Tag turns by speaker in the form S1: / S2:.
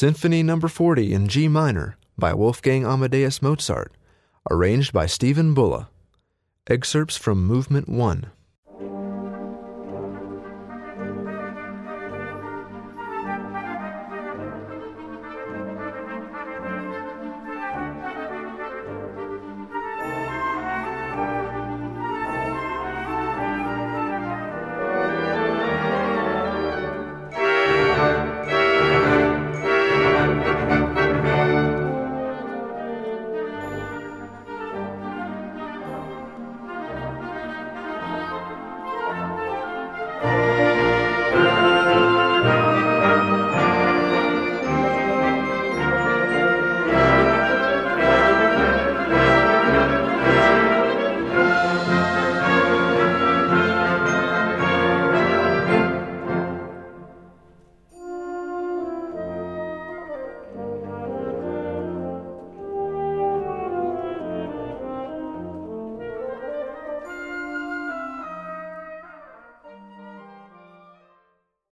S1: Symphony No. 40 in G minor by Wolfgang Amadeus Mozart, arranged by Stephen Bulla. Excerpts from Movement 1.